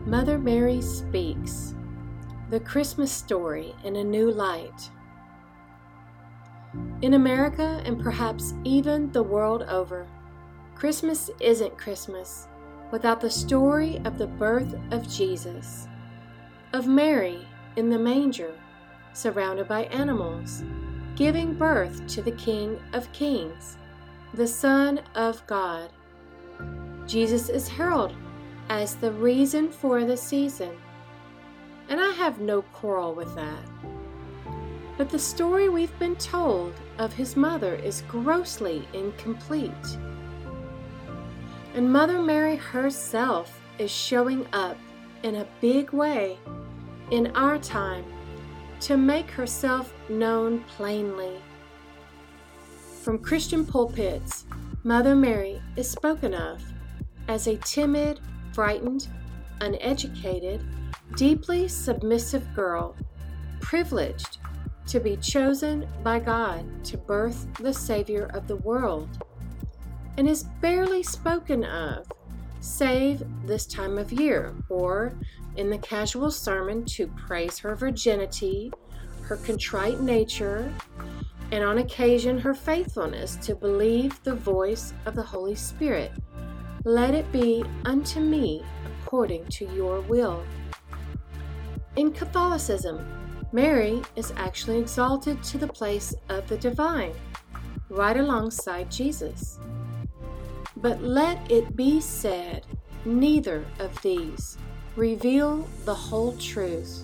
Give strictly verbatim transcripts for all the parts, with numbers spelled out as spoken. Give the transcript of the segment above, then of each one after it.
Mother Mary Speaks, the Christmas story in a new light. In America, and perhaps even the world over, Christmas isn't Christmas without the story of the birth of Jesus, of Mary in the manger, surrounded by animals, giving birth to the King of Kings, the Son of God. Jesus is heralded as the reason for the season, and I have no quarrel with that. But the story we've been told of his mother is grossly incomplete. And Mother Mary herself is showing up in a big way in our time to make herself known plainly. From Christian pulpits, Mother Mary is spoken of as a timid, frightened, uneducated, deeply submissive girl, privileged to be chosen by God to birth the Savior of the world, and is barely spoken of, save this time of year, or in the casual sermon to praise her virginity, her contrite nature, and on occasion her faithfulness to believe the voice of the Holy Spirit. Let it be unto me according to your will. In Catholicism, Mary is actually exalted to the place of the divine, right alongside Jesus. But let it be said, neither of these reveal the whole truth.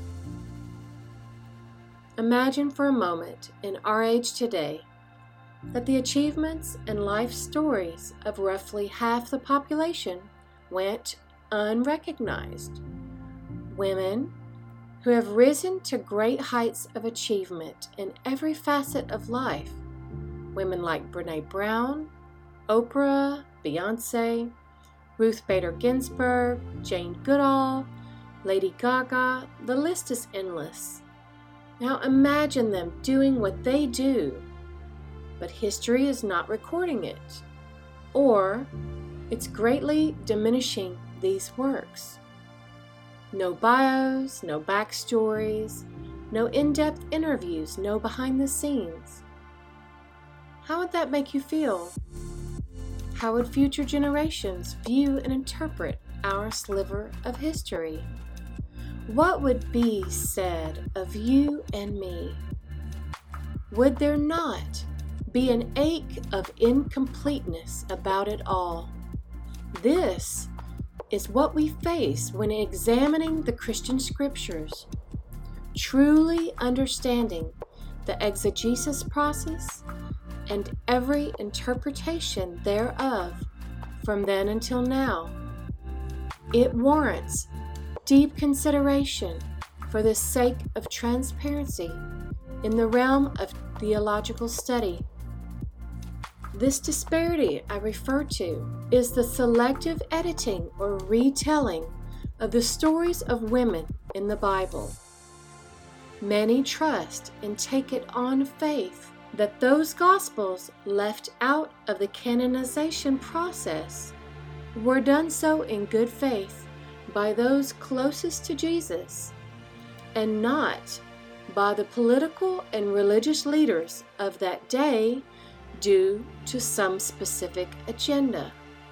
Imagine for a moment in our age today that the achievements and life stories of roughly half the population went unrecognized. Women who have risen to great heights of achievement in every facet of life. Women like Brené Brown, Oprah, Beyonce, Ruth Bader Ginsburg, Jane Goodall, Lady Gaga, the list is endless. Now imagine them doing what they do, but history is not recording it, or it's greatly diminishing these works. No bios, no backstories, no in-depth interviews, no behind the scenes. How would that make you feel? How would future generations view and interpret our sliver of history? What would be said of you and me? Would there not be an ache of incompleteness about it all? This is what we face when examining the Christian scriptures, truly understanding the exegesis process and every interpretation thereof from then until now. It warrants deep consideration for the sake of transparency in the realm of theological study. This disparity I refer to is the selective editing or retelling of the stories of women in the Bible. Many trust and take it on faith that those Gospels left out of the canonization process were done so in good faith by those closest to Jesus, and not by the political and religious leaders of that day due to some specific agenda.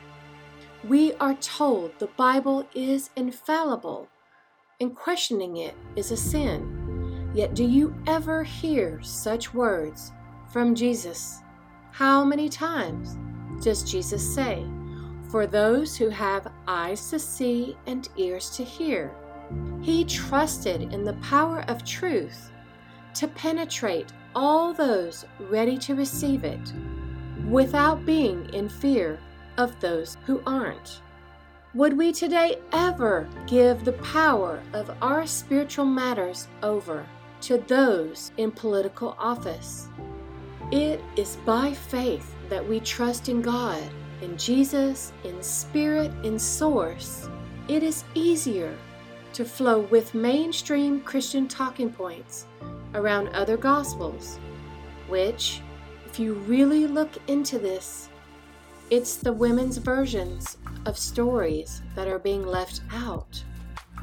We are told the Bible is infallible, and questioning it is a sin. Yet do you ever hear such words from Jesus? How many times does Jesus say, "For those who have eyes to see and ears to hear"? He trusted in the power of truth to penetrate all those ready to receive it, without being in fear of those who aren't. Would we today ever give the power of our spiritual matters over to those in political office? It is by faith that we trust in God, in Jesus, in Spirit, in Source. It is easier to flow with mainstream Christian talking points around other Gospels, which, if you really look into this, it's the women's versions of stories that are being left out.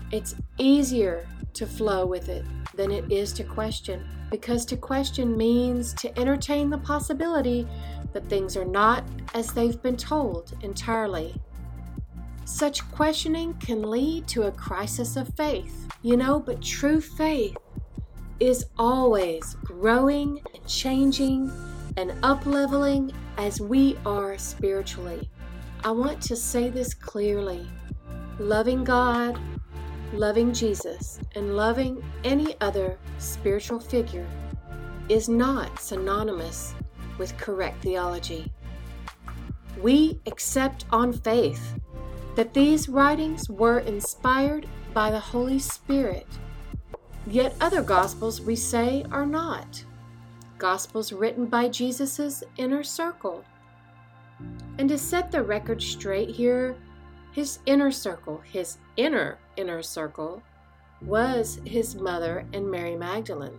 It's easier to flow with it than it is to question, because to question means to entertain the possibility that things are not as they've been told entirely. Such questioning can lead to a crisis of faith, you know, but true faith is always growing and changing and up-leveling as we are spiritually. I want to say this clearly. Loving God, loving Jesus, and loving any other spiritual figure is not synonymous with correct theology. We accept on faith that these writings were inspired by the Holy Spirit, yet other Gospels we say are not. Gospels written by Jesus' inner circle. And to set the record straight here, his inner circle, his inner inner circle, was his mother and Mary Magdalene.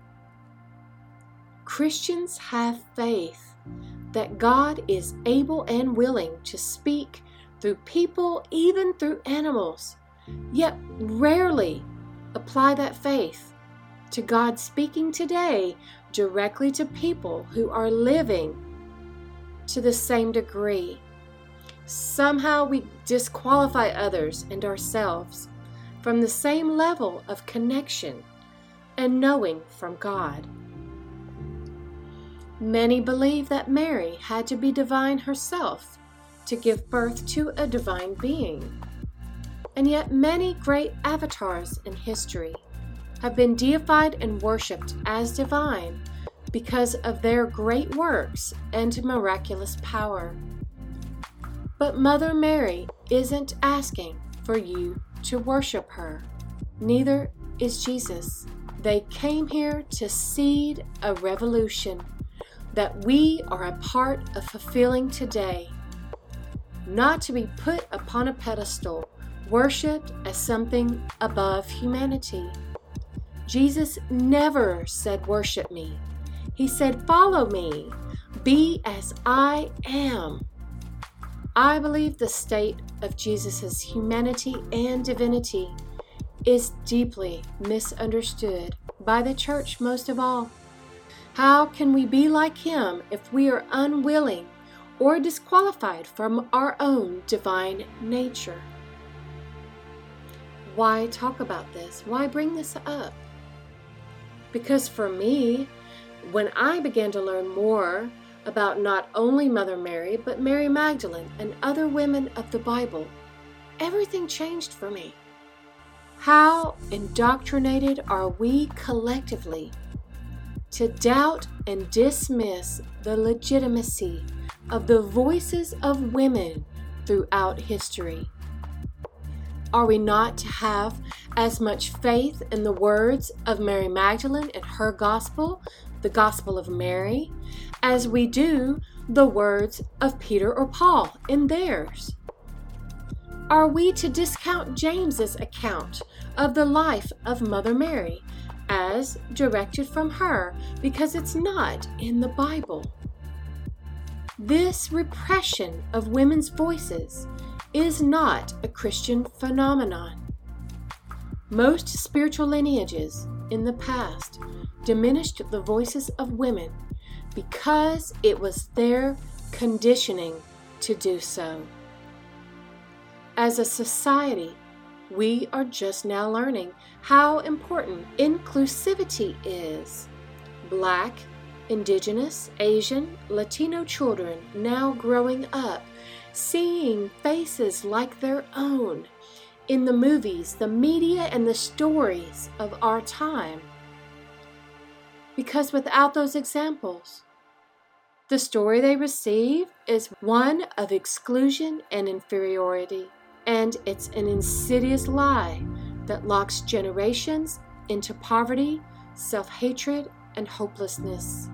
Christians have faith that God is able and willing to speak through people, even through animals, yet rarely apply that faith to God speaking today directly to people who are living to the same degree. Somehow we disqualify others and ourselves from the same level of connection and knowing from God. Many believe that Mary had to be divine herself to give birth to a divine being. And yet many great avatars in history have been deified and worshipped as divine because of their great works and miraculous power. But Mother Mary isn't asking for you to worship her. Neither is Jesus. They came here to seed a revolution that we are a part of fulfilling today. Not to be put upon a pedestal, worshipped as something above humanity. Jesus never said, "Worship me." He said, "Follow me. Be as I am." I believe the state of Jesus' humanity and divinity is deeply misunderstood by the church most of all. How can we be like him if we are unwilling or disqualified from our own divine nature? Why talk about this? Why bring this up? Because for me, when I began to learn more about not only Mother Mary, but Mary Magdalene and other women of the Bible, everything changed for me. How indoctrinated are we collectively to doubt and dismiss the legitimacy of the voices of women throughout history? Are we not to have as much faith in the words of Mary Magdalene and her gospel, the Gospel of Mary, as we do the words of Peter or Paul in theirs? Are we to discount James's account of the life of Mother Mary as directed from her because it's not in the Bible? This repression of women's voices is not a Christian phenomenon. Most spiritual lineages in the past diminished the voices of women because it was their conditioning to do so. As a society, we are just now learning how important inclusivity is. Black, Indigenous, Asian, Latino children now growing up, seeing faces like their own in the movies, the media, and the stories of our time. Because without those examples, the story they receive is one of exclusion and inferiority, and it's an insidious lie that locks generations into poverty, self-hatred, and hopelessness.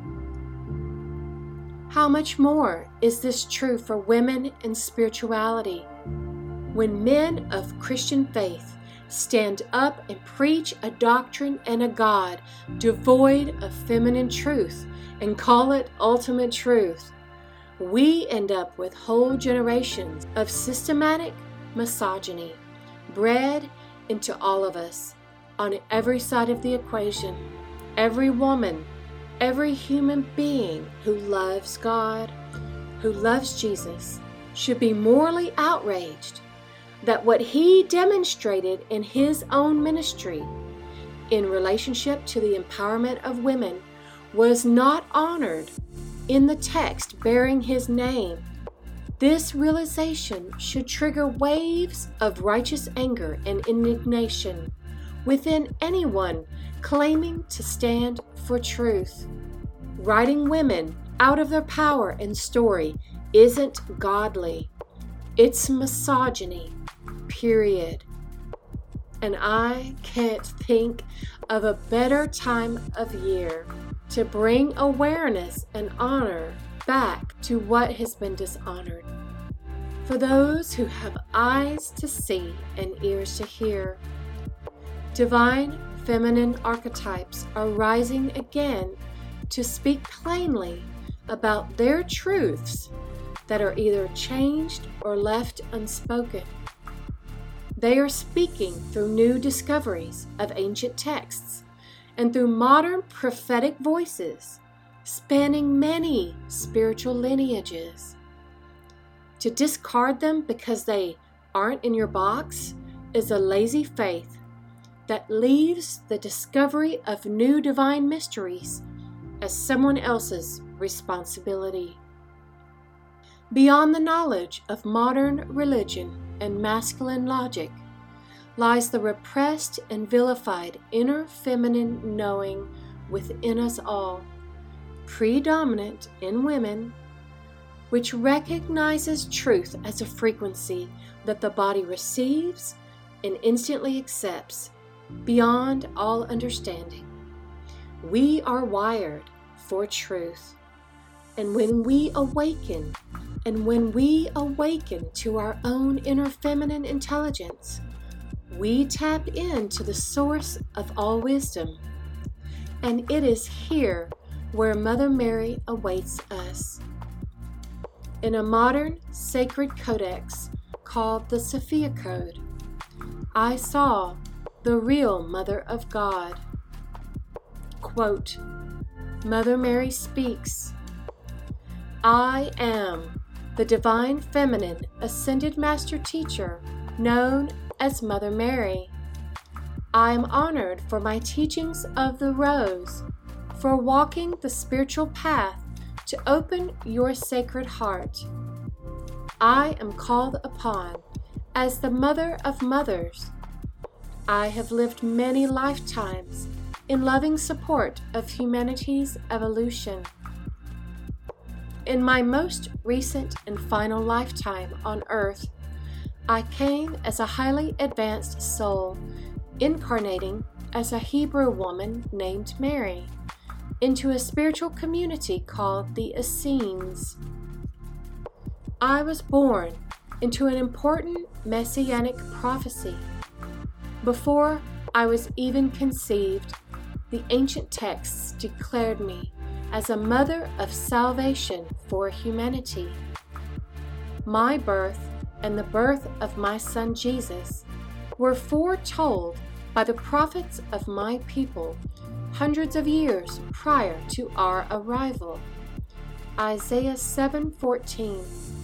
How much more is this true for women in spirituality? When men of Christian faith stand up and preach a doctrine and a God devoid of feminine truth and call it ultimate truth, we end up with whole generations of systematic misogyny, bred into all of us on every side of the equation. Every woman, every human being who loves God, who loves Jesus, should be morally outraged that what he demonstrated in his own ministry in relationship to the empowerment of women was not honored in the text bearing his name. This realization should trigger waves of righteous anger and indignation within anyone claiming to stand for truth. Writing women out of their power and story isn't godly. It's misogyny, period. And I can't think of a better time of year to bring awareness and honor back to what has been dishonored. For those who have eyes to see and ears to hear, divine feminine archetypes are rising again to speak plainly about their truths that are either changed or left unspoken. They are speaking through new discoveries of ancient texts and through modern prophetic voices spanning many spiritual lineages. To discard them because they aren't in your box is a lazy faith that leaves the discovery of new divine mysteries as someone else's responsibility. Beyond the knowledge of modern religion and masculine logic lies the repressed and vilified inner feminine knowing within us all, predominant in women, which recognizes truth as a frequency that the body receives and instantly accepts beyond all understanding. We are wired for truth. And when we awaken, and when we awaken to our own inner feminine intelligence, we tap into the source of all wisdom. And it is here where Mother Mary awaits us. In a modern sacred codex called the Sophia Code, I saw the real Mother of God. Quote, Mother Mary speaks, I am the Divine Feminine Ascended Master Teacher known as Mother Mary. I am honored for my teachings of the Rose, for walking the spiritual path to open your sacred heart. I am called upon as the Mother of Mothers. I have lived many lifetimes in loving support of humanity's evolution. In my most recent and final lifetime on Earth, I came as a highly advanced soul, incarnating as a Hebrew woman named Mary, into a spiritual community called the Essenes. I was born into an important messianic prophecy. Before I was even conceived, the ancient texts declared me as a mother of salvation for humanity. My birth and the birth of my son Jesus were foretold by the prophets of my people hundreds of years prior to our arrival. Isaiah seven fourteen.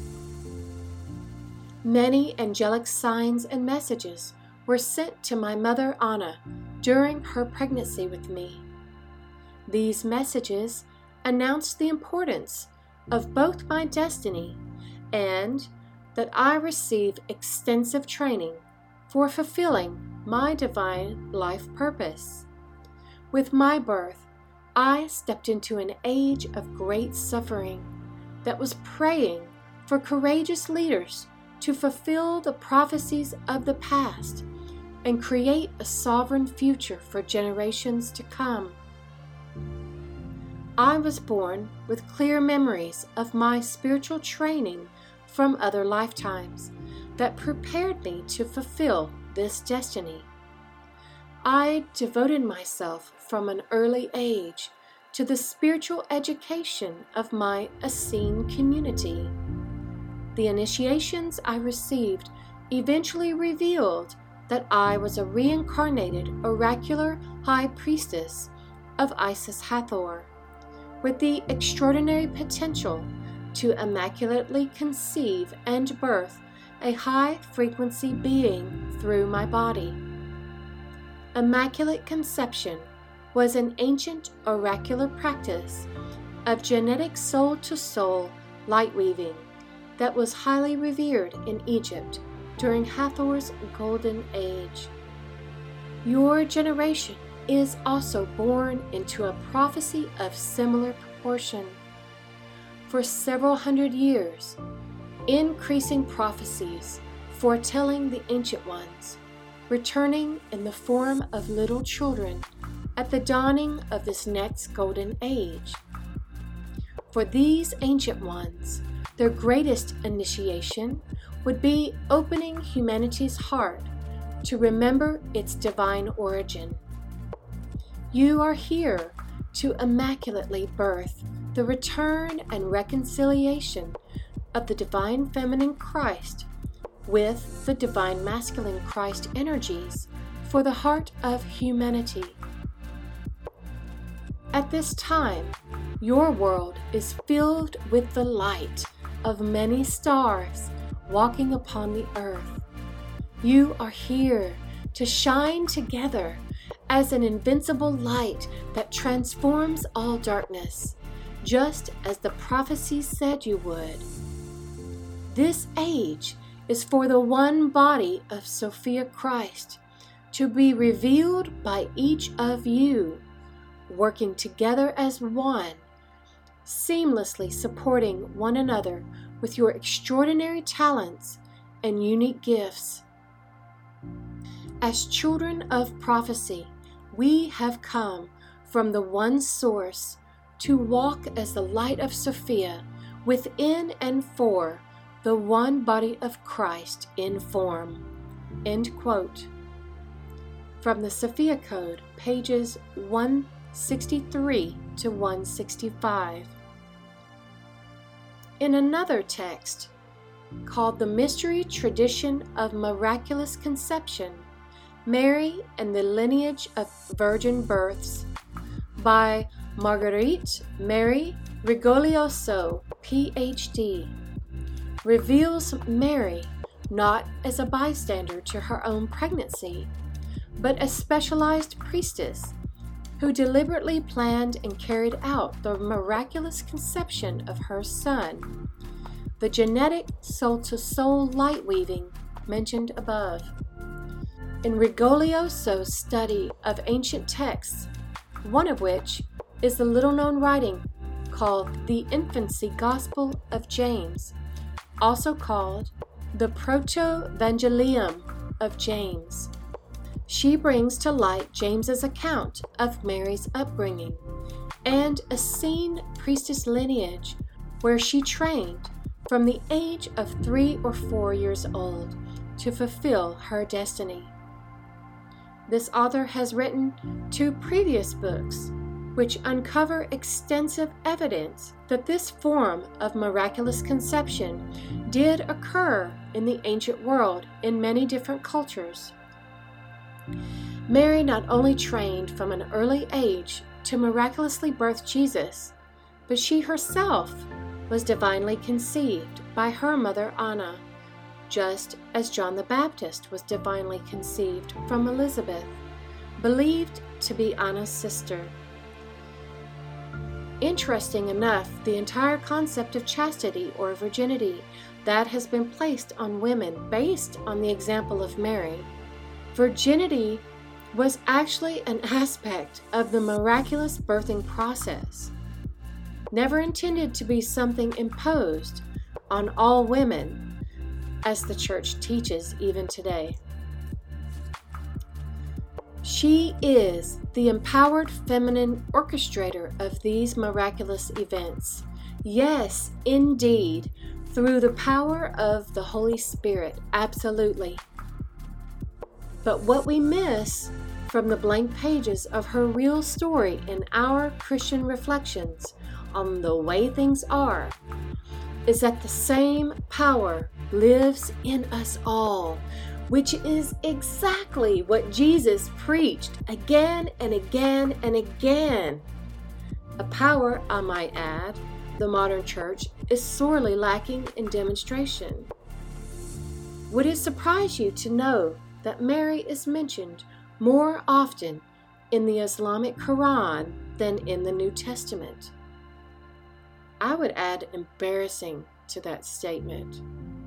Many angelic signs and messages were sent to my mother Anna during her pregnancy with me. These messages announced the importance of both my destiny and that I receive extensive training for fulfilling my divine life purpose. With my birth, I stepped into an age of great suffering that was praying for courageous leaders to fulfill the prophecies of the past and create a sovereign future for generations to come. I was born with clear memories of my spiritual training from other lifetimes that prepared me to fulfill this destiny. I devoted myself from an early age to the spiritual education of my Essene community. The initiations I received eventually revealed that I was a reincarnated oracular high priestess of Isis Hathor, with the extraordinary potential to immaculately conceive and birth a high-frequency being through my body. Immaculate conception was an ancient oracular practice of genetic soul-to-soul light weaving that was highly revered in Egypt during Hathor's golden age. Your generation is also born into a prophecy of similar proportion. For several hundred years, increasing prophecies foretelling the ancient ones, returning in the form of little children at the dawning of this next golden age. For these ancient ones, their greatest initiation would be opening humanity's heart to remember its divine origin. You are here to immaculately birth the return and reconciliation of the divine feminine Christ with the divine masculine Christ energies for the heart of humanity. At this time, your world is filled with the light of many stars walking upon the earth. You are here to shine together as an invincible light that transforms all darkness, just as the prophecies said you would. This age is for the one body of Sophia Christ to be revealed by each of you, working together as one, seamlessly supporting one another with your extraordinary talents and unique gifts. As children of prophecy, we have come from the one source to walk as the light of Sophia within and for the one body of Christ in form. End quote. From the Sophia Code, pages one sixty-three to one sixty-five. In another text, called The Mystery Tradition of Miraculous Conception, Mary and the Lineage of Virgin Births, by Marguerite Mary Rigoglioso, P H D, reveals Mary not as a bystander to her own pregnancy, but a specialized priestess who deliberately planned and carried out the miraculous conception of her son, the genetic soul-to-soul light weaving mentioned above. In Rigoglioso's study of ancient texts, one of which is the little-known writing called the Infancy Gospel of James, also called the Proto-Evangelium of James. She brings to light James's account of Mary's upbringing and a seen priestess lineage where she trained from the age of three or four years old to fulfill her destiny. This author has written two previous books which uncover extensive evidence that this form of miraculous conception did occur in the ancient world in many different cultures. Mary not only trained from an early age to miraculously birth Jesus, but she herself was divinely conceived by her mother Anna, just as John the Baptist was divinely conceived from Elizabeth, believed to be Anna's sister. Interesting enough, the entire concept of chastity or virginity that has been placed on women based on the example of Mary, virginity was actually an aspect of the miraculous birthing process, never intended to be something imposed on all women, as the church teaches even today. She is the empowered feminine orchestrator of these miraculous events. Yes, indeed, through the power of the Holy Spirit, absolutely. But what we miss from the blank pages of her real story in our Christian reflections on the way things are is that the same power lives in us all, which is exactly what Jesus preached again and again and again. A power, I might add, the modern church is sorely lacking in demonstration. Would it surprise you to know that Mary is mentioned more often in the Islamic Quran than in the New Testament? I would add embarrassing to that statement.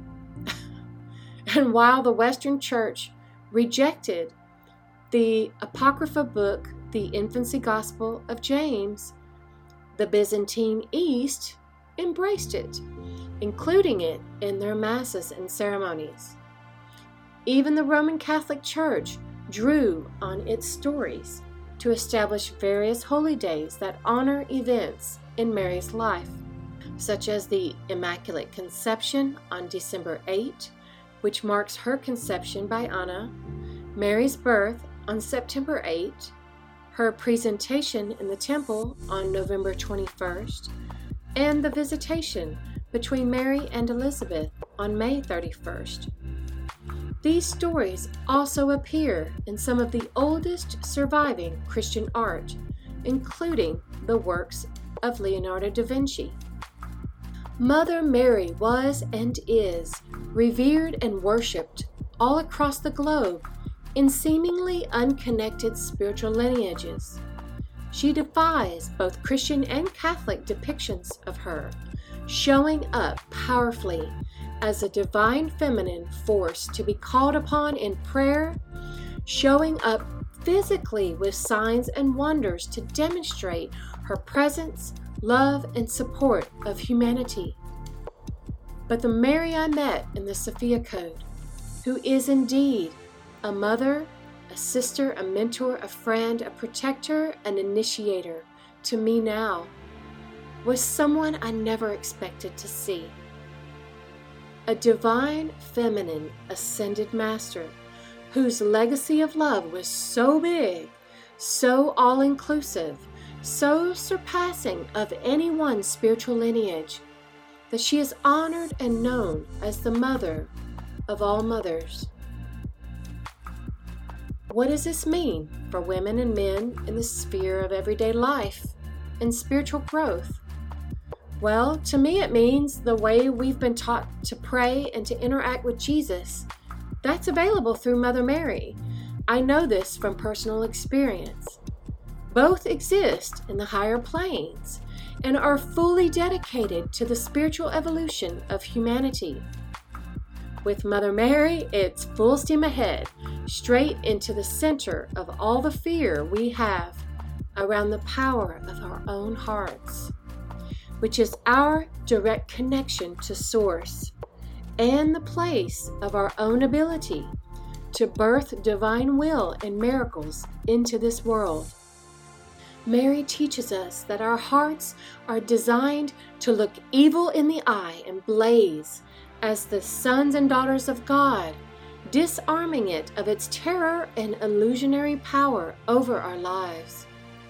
And while the Western Church rejected the Apocrypha book, the Infancy Gospel of James, the Byzantine East embraced it, including it in their masses and ceremonies. Even the Roman Catholic Church drew on its stories to establish various holy days that honor events in Mary's life, such as the Immaculate Conception on December eighth, which marks her conception by Anna, Mary's birth on September eighth, her presentation in the temple on November twenty-first, and the visitation between Mary and Elizabeth on May thirty-first. These stories also appear in some of the oldest surviving Christian art, including the works of Leonardo da Vinci. Mother Mary was and is revered and worshipped all across the globe in seemingly unconnected spiritual lineages. She defies both Christian and Catholic depictions of her, showing up powerfully as a divine feminine force to be called upon in prayer, showing up physically with signs and wonders to demonstrate her presence, love, and support of humanity. But the Mary I met in the Sophia Code, who is indeed a mother, a sister, a mentor, a friend, a protector, an initiator to me now, was someone I never expected to see. A divine feminine ascended master whose legacy of love was so big, so all-inclusive, so surpassing of any one spiritual lineage, that she is honored and known as the mother of all mothers. What does this mean for women and men in the sphere of everyday life and spiritual growth? Well, to me it means the way we've been taught to pray and to interact with Jesus. That's available through Mother Mary. I know this from personal experience. Both exist in the higher planes and are fully dedicated to the spiritual evolution of humanity. With Mother Mary, it's full steam ahead, straight into the center of all the fear we have around the power of our own hearts, which is our direct connection to Source and the place of our own ability to birth divine will and miracles into this world. Mary teaches us that our hearts are designed to look evil in the eye and blaze as the sons and daughters of God, disarming it of its terror and illusionary power over our lives.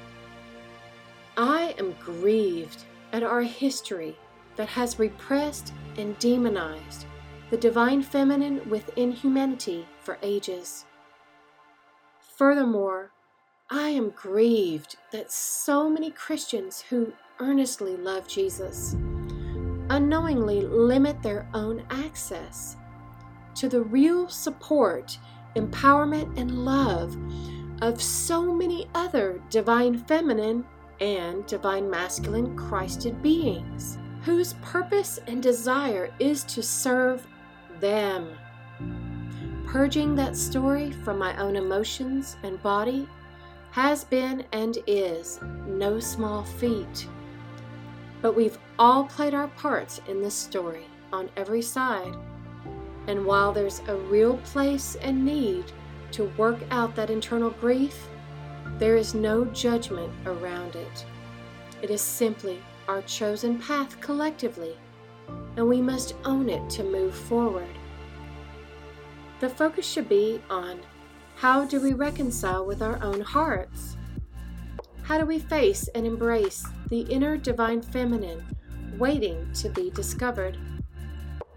I am grieved at our history that has repressed and demonized the divine feminine within humanity for ages. Furthermore, I am grieved that so many Christians who earnestly love Jesus unknowingly limit their own access to the real support, empowerment, and love of so many other divine feminine and divine masculine Christed beings, whose purpose and desire is to serve them. Purging that story from my own emotions and body has been and is no small feat. But we've all played our parts in this story on every side. And while there's a real place and need to work out that internal grief, there is no judgment around it. It is simply our chosen path collectively, and we must own it to move forward. The focus should be on how do we reconcile with our own hearts? How do we face and embrace the inner divine feminine waiting to be discovered?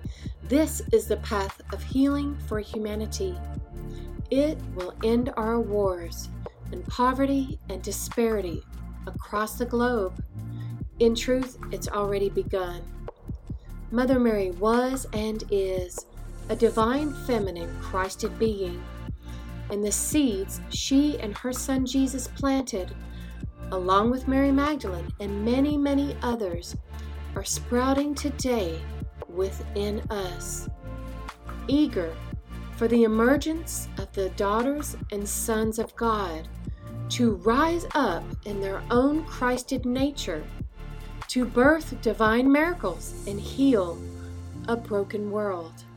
This is the path of healing for humanity. It will end our wars and poverty and disparity across the globe. In truth, it's already begun. Mother Mary was and is a divine feminine Christed being, and the seeds she and her son Jesus planted, along with Mary Magdalene and many, many others, are sprouting today within us, eager for the emergence of the daughters and sons of God to rise up in their own Christed nature, to birth divine miracles and heal a broken world.